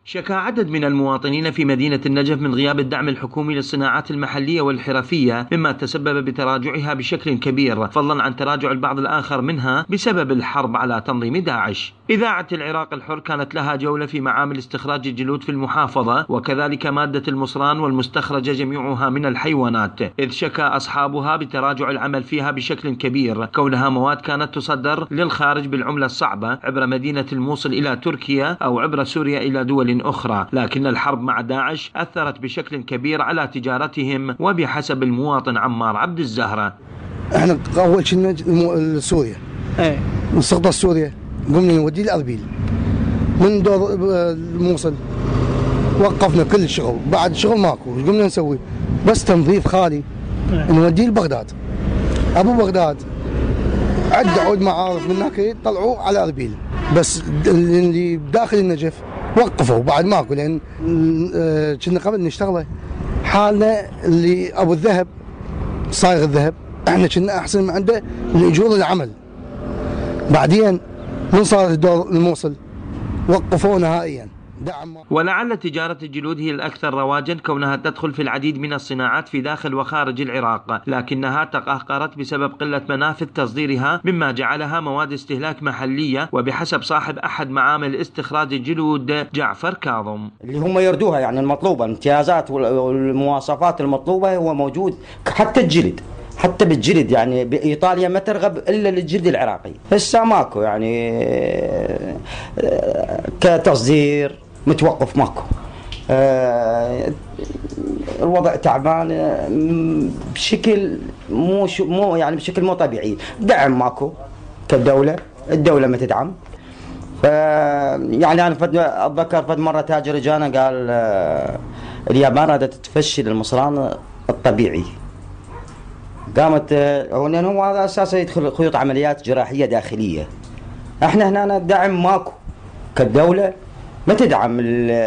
شكى عدد من المواطنين في مدينة النجف من غياب الدعم الحكومي للصناعات المحلية والحرفية، مما تسبب بتراجعها بشكل كبير، فضلا عن تراجع البعض الآخر منها بسبب الحرب على تنظيم داعش. إذاعة العراق الحر كانت لها جولة في معامل استخراج الجلود في المحافظة، وكذلك مادة المصران والمستخرجة جميعها من الحيوانات، إذ شكى أصحابها بتراجع العمل فيها بشكل كبير، كونها مواد كانت تصدر للخارج بالعملة الصعبة عبر مدينة الموصل إلى تركيا أو عبر سوريا إلى دول أخرى، لكن الحرب مع داعش أثرت بشكل كبير على تجارتهم. وبحسب المواطن عمار عبد الزهرة: احنا اول شيء سوريا، نستقطع سوريا، قمنا نوديه لأربيل، من دور الموصل وقفنا كل الشغل، بعد شغل ماكو، ايش قمنا نسوي؟ بس تنظيف خالي نوديه لبغداد. ابو بغداد عد عود معارف من هناك طلعوه على أربيل، بس اللي بداخل النجف وقفوا بعد ماكو، لان كنا قبل نشتغله حالنا اللي ابو الذهب صايغ الذهب احنا كنا احسن من عنده لاجور العمل. بعدين من صار الدور الموصل وقفوه نهائيا. ولعل تجارة الجلود هي الأكثر رواجا، كونها تدخل في العديد من الصناعات في داخل وخارج العراق، لكنها تقهقرت بسبب قلة منافذ تصديرها، مما جعلها مواد استهلاك محلية. وبحسب صاحب أحد معامل استخراج الجلود جعفر كاظم: اللي هم يردوها يعني المطلوبة، الامتيازات والمواصفات المطلوبة هو موجود، حتى الجلد، حتى بالجلد يعني بإيطاليا ما ترغب إلا للجلد العراقي. هسه ماكو يعني كتصدير متوقف، ماكو. الوضع تعبان بشكل مو يعني بشكل مو طبيعي. دعم ماكو كدولة، الدولة ما تدعم. يعني أنا أتذكر فد مرة تاجر جانا قال اليابان رادت تفشل المصران الطبيعي. قامت هو هذا أساسا يدخل خيوط عمليات جراحية داخلية. احنا هنا الدعم ماكو كدولة، ما تدعم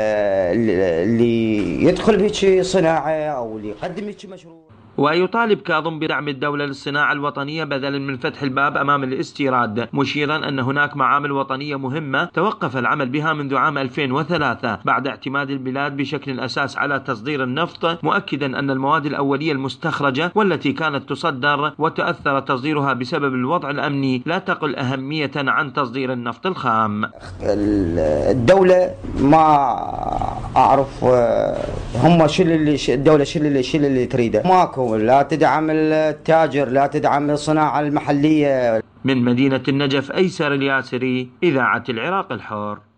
اللي يدخل بهيك صناعة أو اللي يقدم هيك مشروع. ويطالب كاظم بدعم الدولة للصناعة الوطنية بدلا من فتح الباب أمام الاستيراد، مشيرا أن هناك معامل وطنية مهمة توقف العمل بها منذ عام 2003 بعد اعتماد البلاد بشكل أساس على تصدير النفط، مؤكدا أن المواد الأولية المستخرجة والتي كانت تصدر وتأثر تصديرها بسبب الوضع الأمني لا تقل أهمية عن تصدير النفط الخام. الدولة ما أعرف هم الدولة شو اللي تريده. ماكو، لا تدعم التاجر، لا تدعم الصناعة المحلية. من مدينة النجف، أيسر الياسري، إذاعة العراق الحر.